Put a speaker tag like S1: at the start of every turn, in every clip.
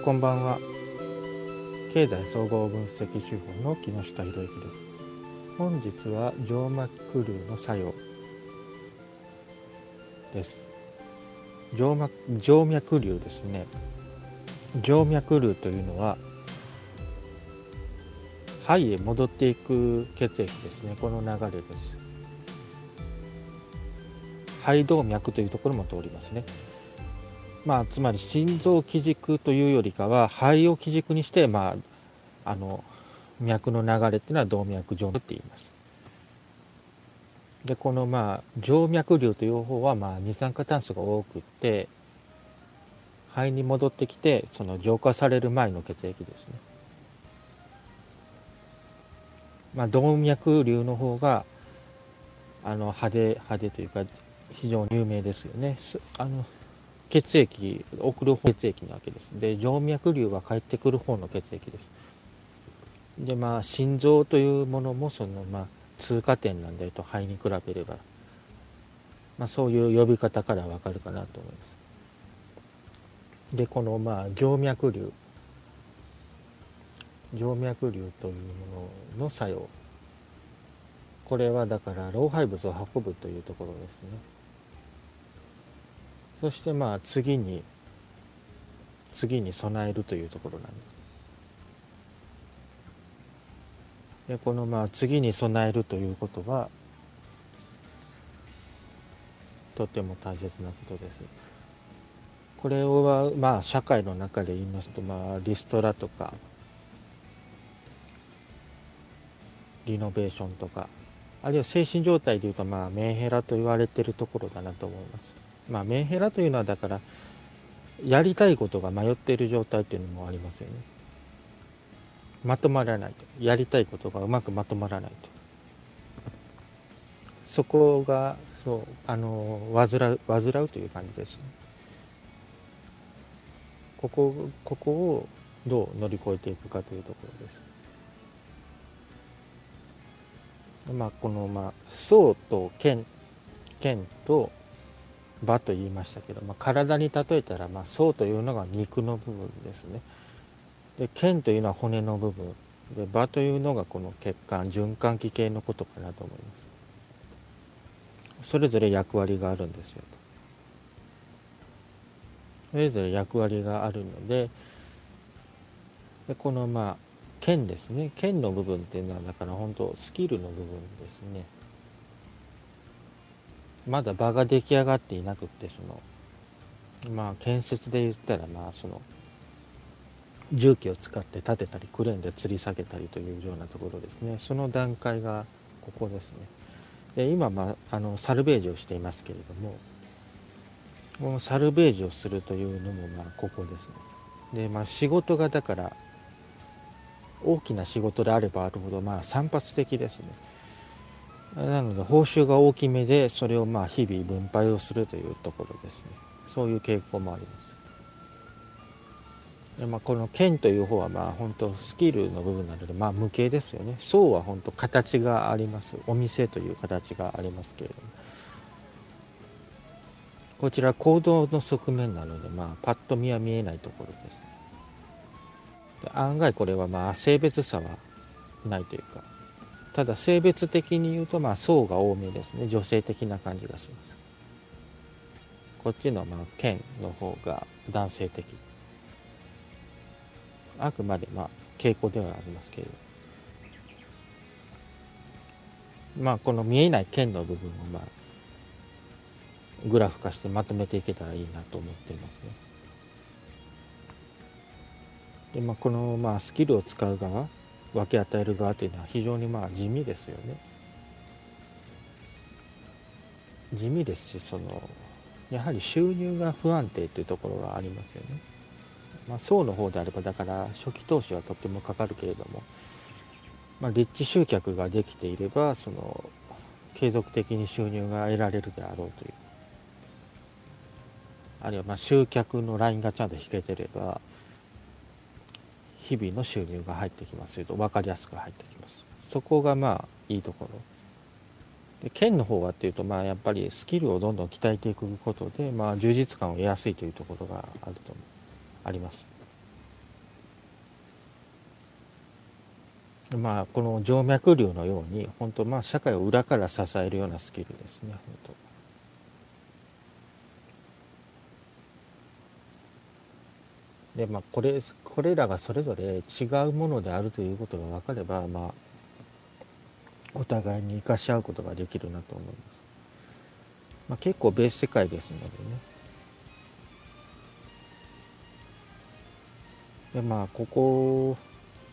S1: こんばんは。経済総合分析手法の木下博之です。本日は静脈瘤の作用です。静脈瘤ですね。静脈瘤というのは肺へ戻っていく血液ですね。この流れです。肺動脈というところも通りますね。つまり心臓基軸というよりかは肺を基軸にして、脈の流れっていうのは動脈静脈って言います。でこの静脈瘤という方は二酸化炭素が多くって肺に戻ってきてその浄化される前の血液ですね。動脈瘤の方が派手というか非常に有名ですよね。血液送る血液なわけです。で静脈瘤は帰ってくる方の血液です。で心臓というものもその通過点なんでと肺に比べれば、そういう呼び方からわかるかなと思います。でこの静脈瘤というものの作用、これはだから老廃物を運ぶというところですね。そして次に備えるというところなんです。でこの次に備えるということはとても大切なことです。これは社会の中で言いますとリストラとかリノベーションとか、あるいは精神状態でいうとメンヘラと言われているところだなと思います。メンヘラというのはだからやりたいことが迷っている状態というのもありますよね。まとまらないと、やりたいことがうまくまとまらないと、そこが患うという感じですね。ここをどう乗り越えていくかというところです。この層と剣と場と言いましたけど、体に例えたら層というのが肉の部分ですね。で剣というのは骨の部分で、場というのがこの血管循環器系のことかなと思います。それぞれ役割があるんですよと。それぞれ役割があるので、この剣ですね。剣の部分っていうのはだから本当スキルの部分ですね。まだ場が出来上がっていなくって建設で言ったらその重機を使って立てたりクレーンで吊り下げたりというようなところですね。その段階がここですね。で今サルベージをしていますけれども、このサルベージをするというのもここですね。で仕事がだから大きな仕事であればあるほど散発的ですね。なので報酬が大きめでそれを日々分配をするというところですね。そういう傾向もあります。でこの剣という方は本当スキルの部分なので無形ですよね。層は本当形があります。お店という形がありますけれども、こちら行動の側面なのでパッと見は見えないところです。で案外これは性別差はないというか、ただ性別的に言うと層が多めですね。女性的な感じがします。こっちの剣の方が男性的、あくまで傾向ではありますけれど、この見えない剣の部分をグラフ化してまとめていけたらいいなと思っていますね。でこのスキルを使う側、分け与える側というのは非常に地味ですよね。地味ですし、やはり収入が不安定というところがありますよね。層の方であればだから初期投資はとってもかかるけれども、立地集客ができていれば継続的に収入が得られるであろうという、あるいは集客のラインがちゃんと引けてれば日々の収入が入ってきますよと、分かりやすく入ってきます。そこがいいところで、県の方はっていうとやっぱりスキルをどんどん鍛えていくことで充実感を得やすいというところがあります。 まあこの静脈瘤のように本当まあ社会を裏から支えるようなスキルですね。本当でまあこれらがそれぞれ違うものであるということが分かれば、まあお互いに生かし合うことができるなと思います。まあ、結構別世界ですのでね。でまあここを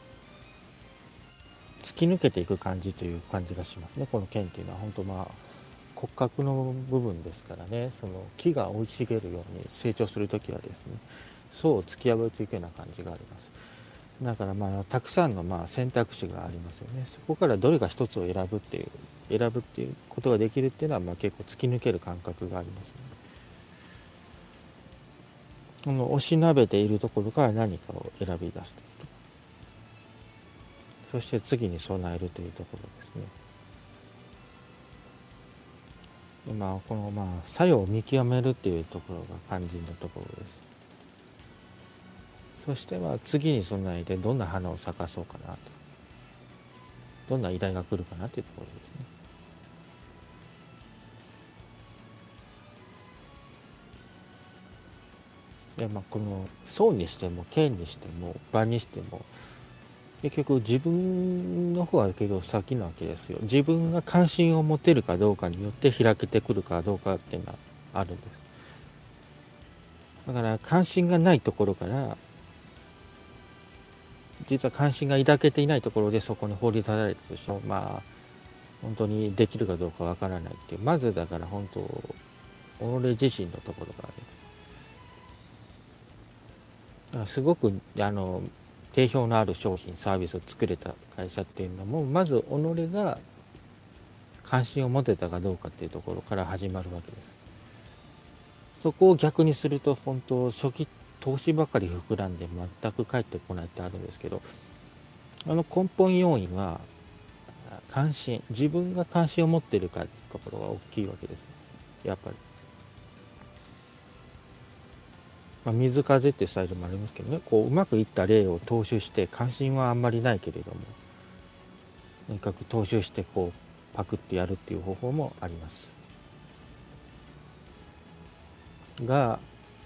S1: 突き抜けていく感じという感じがしますね。この剣っていうのは本当まあ骨格の部分ですからね。その木が生い茂るように成長する時はですね、層を突き破っていくような感じがあります。だからまあたくさんのまあ選択肢がありますよね。そこからどれか一つを選ぶっていうことができるっていうのはまあ結構突き抜ける感覚がありますね。このおしなべているところから何かを選び出すというと、そして次に備えるというところですね。でまあこのまあ作用を見極めるっていうところが肝心なところです。そしてまあ次に備えてどんな花を咲かそうかなと、どんな依頼が来るかなっていうところですね。でまあこの層にしても剣にしても場にしても結局自分の方は結局先なわけですよ。自分が関心を持てるかどうかによって開けてくるかどうかっていうのはあるんです。だから関心がないところから、実は関心が抱けていないところでそこに放り出されたとしてもまあ本当にできるかどうかわからないっていう、まずだから本当己自身のところがある。だからすごく定評のある商品サービスを作れた会社っていうのもまず己が関心を持てたかどうかっていうところから始まるわけです。そこを逆にすると本当初期投資ばかり膨らんで全く返ってこないってあるんですけど、根本要因は関心、自分が関心を持っているかっていうところが大きいわけです。やっぱり、まあ、水風ってスタイルもありますけどね、こううまくいった例を踏襲して関心はあんまりないけれどもとにかく踏襲してこうパクってやるっていう方法もありますが、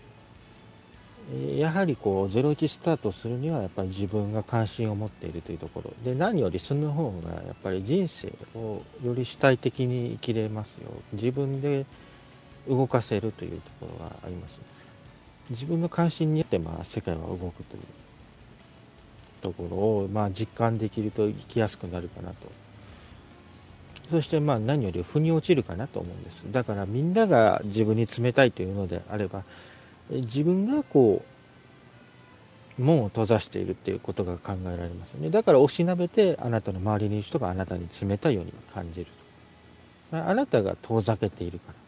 S1: やはりこう01スタートするにはやっぱり自分が関心を持っているというところで、何よりその方がやっぱり人生をより主体的に生きれますよ。自分で動かせるというところがあります。自分の関心によってまあ世界は動くというところをまあ実感できると生きやすくなるかなと。そしてまあ何より腑に落ちるかなと思うんです。だからみんなが自分に冷たいというのであれば、自分がこう門を閉ざしているっていうことが考えられますよね。だから押しなべてあなたの周りにいる人があなたに冷たいように感じる。あなたが遠ざけているから。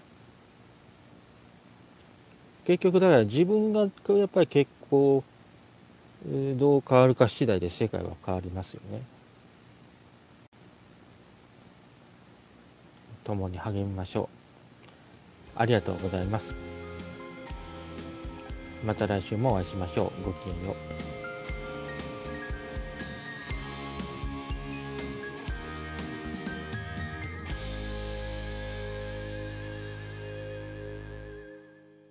S1: 結局だから自分がやっぱり結構どう変わるか次第で世界は変わりますよね。共に励みましょう。ありがとうございます。また来週もお会いしましょう。ごきげんよう。